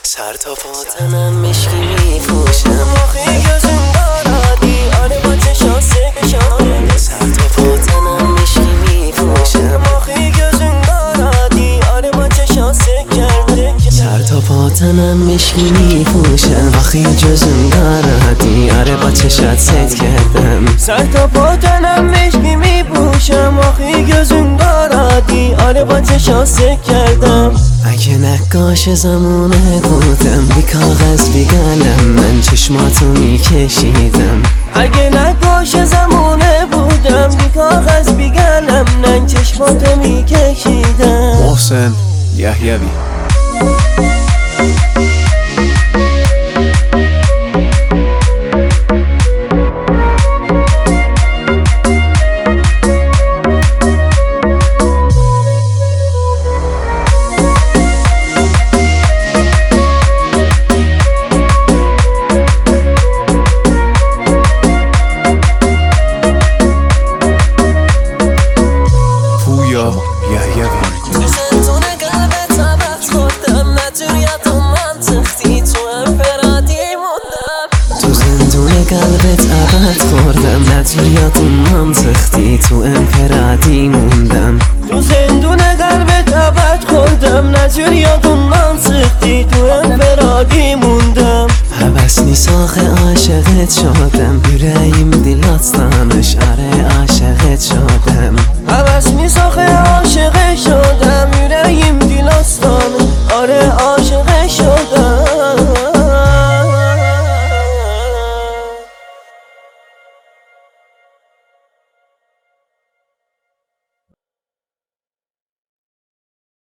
سر تا پاتنم مشکی میفوشم آخی gözüm دارادی آره با چشات سکشانه سر تا پاتنم مشکی میفوشم آخی gözüm دارادی آره با چشات سکرده سر تا پاتنم مشکی میفوشم آخی gözüm دارادی آره با چشات ست کردم سر تا پاتنم مشکی میپوشم آخی gözüm دارادی آره با چشات ست کردم اگه نقاش زمونه بودم بی کاغذ بی قلم من چشماتو میکشیدم اگه نقاش زمونه بودم بی کاغذ بی قلم من چشماتو میکشیدم محسن یحیوی قلبت ابد خوردم نجریات منطقی تو انفرادی موندم تو زندون قلبت ابد خوردم نجریات منطقی تو انفرادی موندم حبس نیساخ عاشقت شدم yüreğim دلات دانش آره عاشق